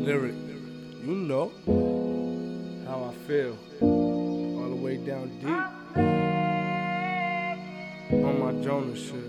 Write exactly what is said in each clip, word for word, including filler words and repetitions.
lyric. You know how I feel. All the way down deep. On my Jonah shit.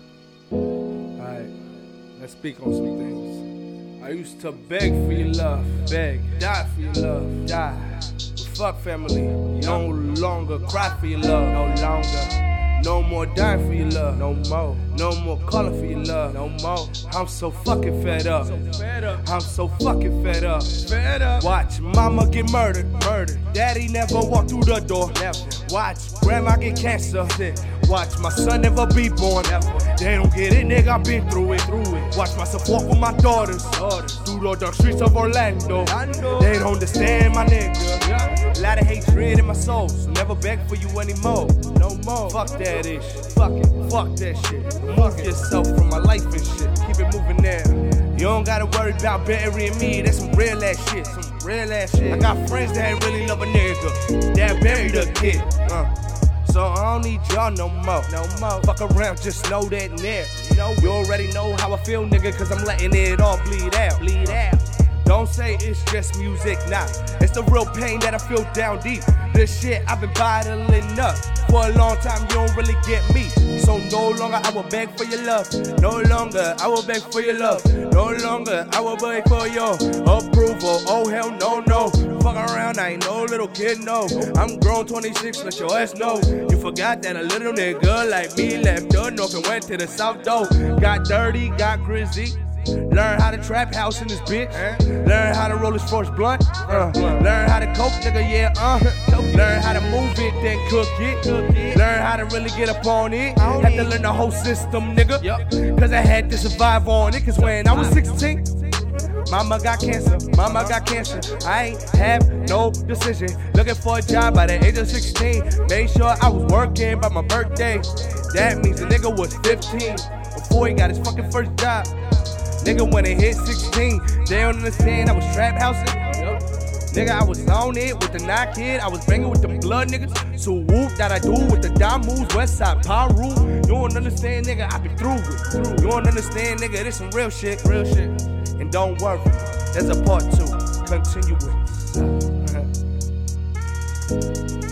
Alright, let's speak on some things. I used to beg for your love, beg, die for your love, die. But fuck family, no longer cry for your love, no longer. No more dying for your love, no more. No more calling for your love, no more. I'm so fucking fed up. I'm so fucking fed up. Fed up. Watch mama get murdered, murdered. Daddy never walked through the door, never. Watch grandma get cancer. Watch my son never be born. Never. They don't get it, nigga. I've been through it, through it. Watch myself walk with my daughters, daughters. Through the dark streets of Orlando. Orlando. They don't understand my nigga. Yeah. Lot of hatred in my soul, so never beg for you anymore. No more. Fuck that ish. Fuck it. Fuck that shit. Move yourself from my life and shit. Keep it moving there. You don't gotta worry about burying me. That's some real ass shit. Some real ass shit. I got friends that ain't really love a nigga. That buried a kid. Uh. So I don't need y'all no more. No more. Fuck around, just know that nigga. You know, you already know how I feel, nigga, cause I'm letting it all bleed out. Bleed out. Don't say it's just music, nah. It's the real pain that I feel down deep. This shit I've been bottling up for a long time, you don't really get me. So no longer I will beg for your love. No longer I will beg for your love. No longer I will beg for your approval. Oh hell no, no. Fuck around, I ain't no little kid, no. I'm grown twenty-six, let your ass know. You forgot that a little nigga like me left the north and went to the south though. Got dirty, got grizzy. Learn how to trap house in this bitch. Learn how to roll this first blunt. Uh. Learn how to coke, nigga, yeah, uh. Learn how to move it, then cook it. Learn how to really get up on it. Had to learn the whole system, nigga. Cause I had to survive on it. Cause when I was sixteen, mama got cancer, mama got cancer. I ain't have no decision. Looking for a job by the age of sixteen. Made sure I was working by my birthday. That means the nigga was fifteen before he got his fucking first job. Nigga, when it hit sixteen, they don't understand I was trap housing. Yep. Nigga, I was on it with the knock kid. I was banging with the blood niggas. So whoop that I do with the dime moves, west side Paru. You don't understand, nigga, I been through it. You don't understand, nigga, this some real shit, real shit. And don't worry, there's a part two. Continue with.